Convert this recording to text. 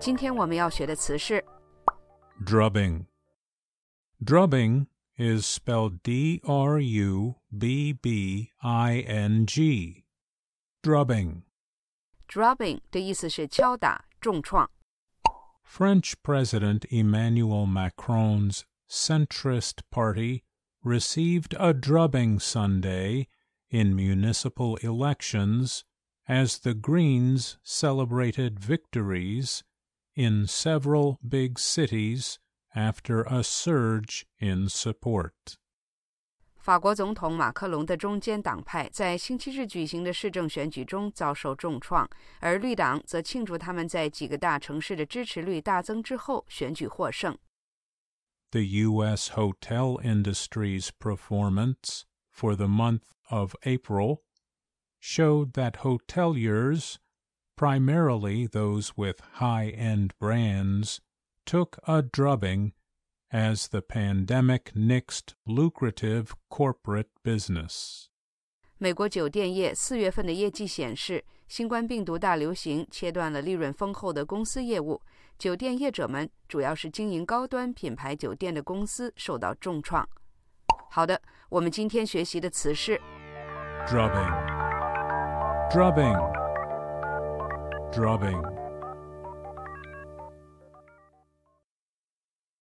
今天我们要学的词是 drubbing. Drubbing is spelled D-R-U-B-B-I-N-G. Drubbing. drubbing 的意思是敲打、重创。 French President Emmanuel Macron's centrist party received a drubbing Sunday in municipal elections as the Greens celebrated victories in several big cities after a surge in support. 法国总统马克龙的中间党派在星期日举行的市政选举中遭受重创，而绿党则庆祝他们在几个大城市的支持率大增之后选举获胜。 The U.S. hotel industry's performance for the month of April showed that hoteliers, primarily those with high-end brands, took a drubbing as the pandemic nixed lucrative corporate business. 美国酒店业4月份的业绩显示，新冠病毒大流行切断了利润丰厚的公司业务，酒店业者们，主要是经营高端品牌酒店的公司受到重创。好的，我们今天学习的词是 drubbing, drubbing, drubbing.